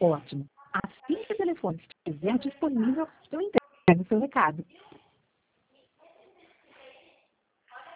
Ótimo. Assim que o telefone estiver disponível, eu entrego o seu recado.